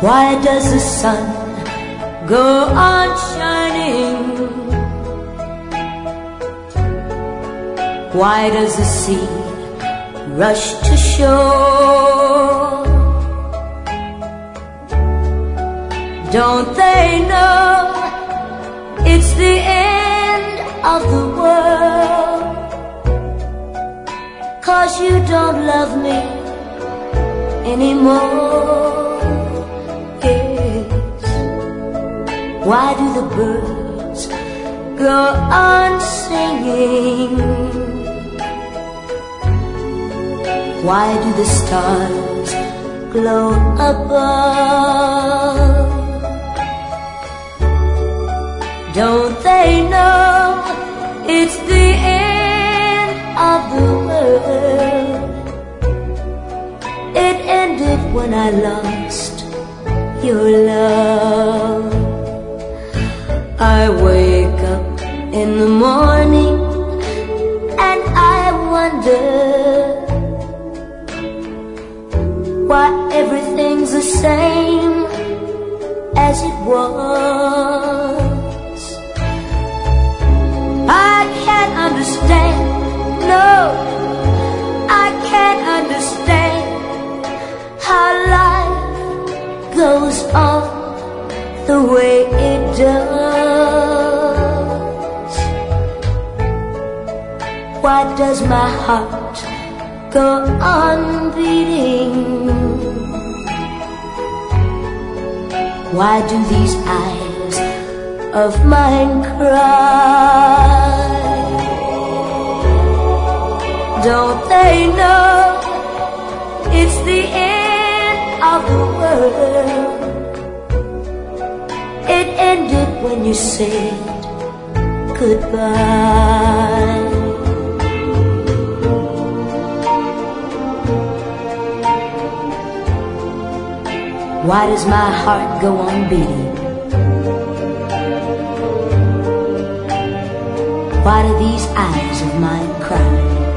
Why does the sun go on shining? Why does the sea rush to shore? Don't they know it's the end of the world? 'Cause you don't love me anymore. Yes. Why do the birds go on singing? Why do the stars glow above? Don't they know it's the end of the world? It ended when I lost your love. I wake up in the morning and I wonder why everything's the same as it was. I can't understand, no, I can't understand how life goes on the way it does. Why does my heart go on beating? Why do these eyes of mine cry? Don't they know it's the end of the world? It ended when you said goodbye. Why does my heart go on beating? Why do these eyes of mine cry?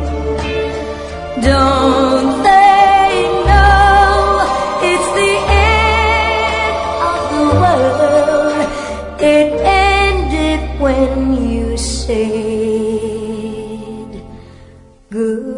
Don't they know it's the end of the world? It ended when you said goodbye.